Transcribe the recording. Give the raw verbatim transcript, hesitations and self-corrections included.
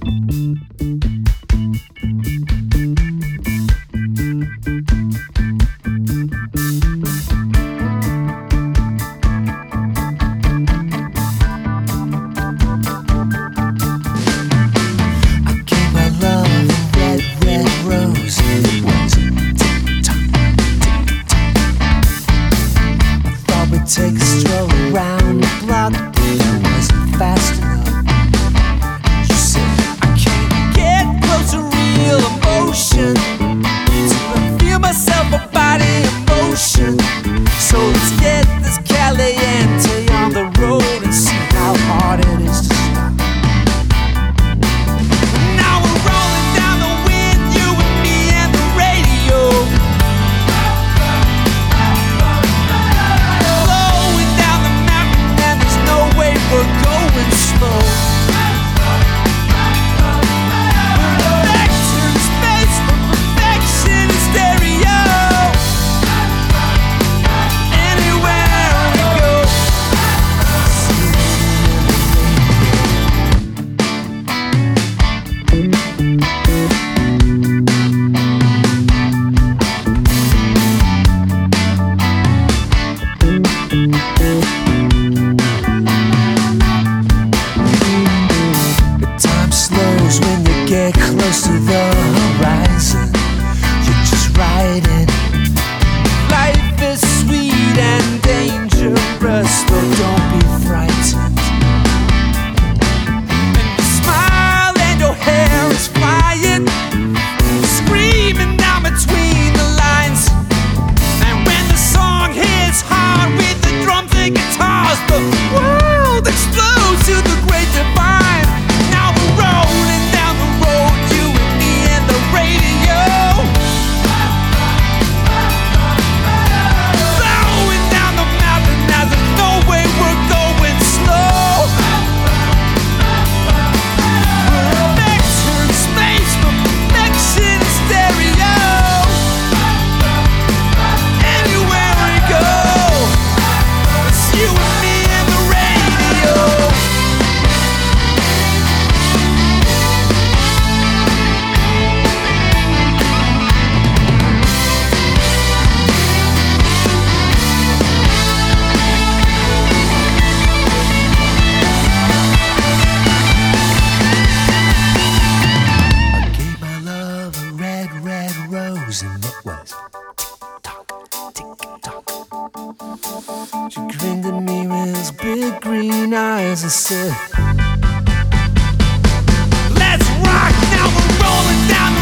Take a stroll around the block, but I wasn't fast enough. You said I can't get close to real emotion till I feel myself a body in motion. So let's get this Caliente on the road and see how hard it is to stop. Now we're rolling down the wind, you and me and the radio. We're going slow. Vector space for perfection in stereo. Anywhere we go. When you get close to the horizon, you're just riding. Life is sweet and dangerous, though don't be frightened. And you smile and your hair is flying, screaming down between the lines. And when the song hits hard with the drums and guitars, the world explodes to the great divine. Now we're rolling down the road, you and me and the radio. Blowing down the mountain as there's no way we're going slow. Vector in space for perfection in stereo. Anywhere we go, it's you and me and the radio. And it was tick-tock, tick-tock. She grinned at me with his big green eyes and said, let's rock, now we're rolling down the